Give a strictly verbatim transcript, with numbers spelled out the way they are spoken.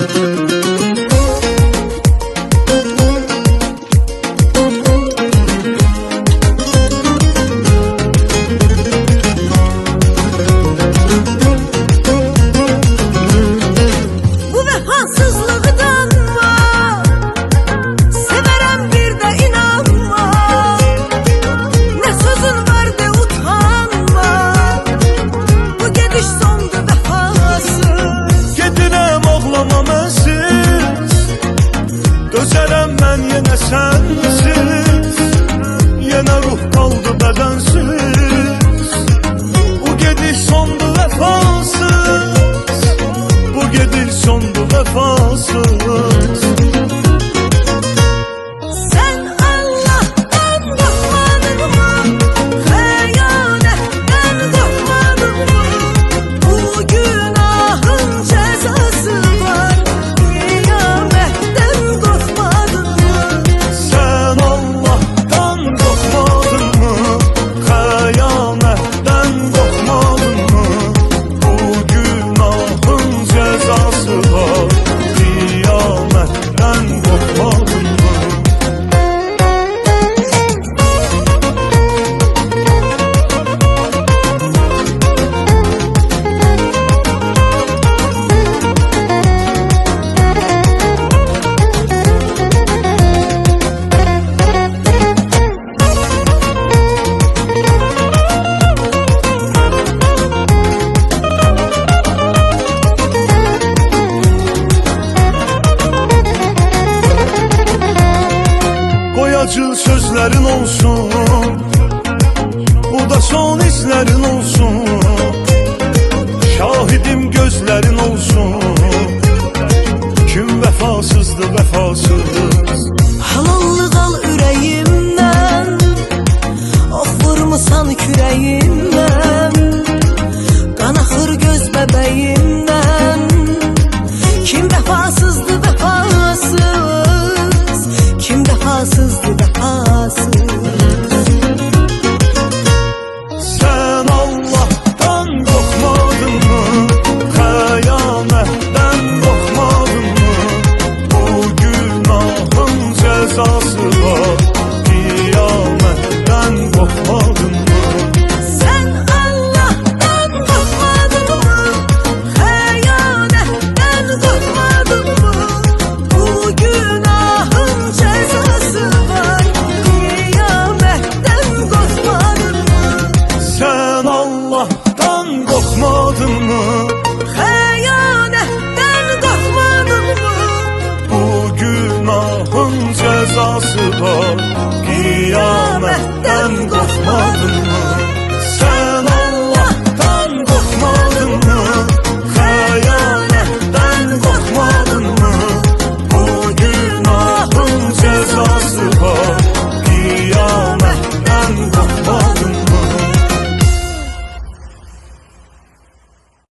Yenə sənsiz, yenə ruh qaldı bədənsiz. Bu gediş sondu vəfasız, bu gediş sondu vəfasız. Sən Allah'tan qorxmadın mı? Xəyanətdən qorxmadın mı? Bu günahın cəzası var, qiyamətdən qorxmadın mı? Acı sözlerin olsun, bu da son izlerin olsun. Şahidim gözlerin olsun, kim vefasızdı vefasız. Halallıq al ürəyimdən, ox vurmusan kürəyimdən, qan axır göz bəbəyimdən. Kim vefasızdı vefasız, kim vefasızdı vefasız. Sen Allah'tan korkmadın mı? Kıyametten korkmadın mı? Bu günahın cezası var, kıyametten korkmadın mı? Sen Allah'tan korkmadın mı? Xəyanətdən qorxmadın mı? Bu günahın cezası var, qiyamətdən qorxmadın mı? Sen Allah'tan korkmadın mı? Xəyanətdən qorxmadın mı? Bu günahın cezası var, kıyametten korkmadın mı?